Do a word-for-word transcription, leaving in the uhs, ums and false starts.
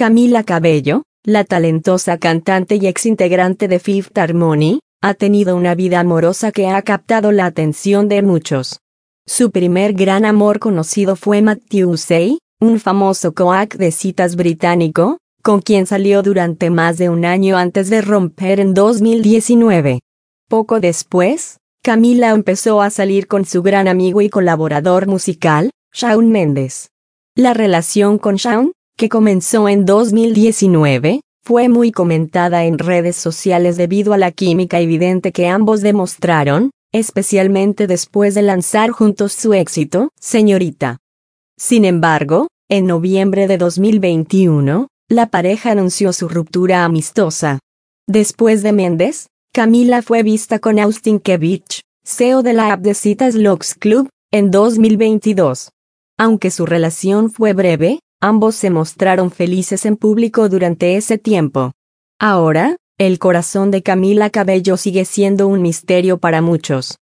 Camila Cabello, la talentosa cantante y ex-integrante de Fifth Harmony, ha tenido una vida amorosa que ha captado la atención de muchos. Su primer gran amor conocido fue Matthew Hussey, un famoso coach de citas británico, con quien salió durante más de un año antes de romper en dos mil diecinueve. Poco después, Camila empezó a salir con su gran amigo y colaborador musical, Shawn Mendes. La relación con Shawn, que comenzó en dos mil diecinueve, fue muy comentada en redes sociales debido a la química evidente que ambos demostraron, especialmente después de lanzar juntos su éxito, Señorita. Sin embargo, en noviembre de dos mil veintiuno, la pareja anunció su ruptura amistosa. Después de Mendes, Camila fue vista con Austin Kevich, C E O de la app de citas Lux Club, en dos mil veintidós. Aunque su relación fue breve, ambos se mostraron felices en público durante ese tiempo. Ahora, el corazón de Camila Cabello sigue siendo un misterio para muchos.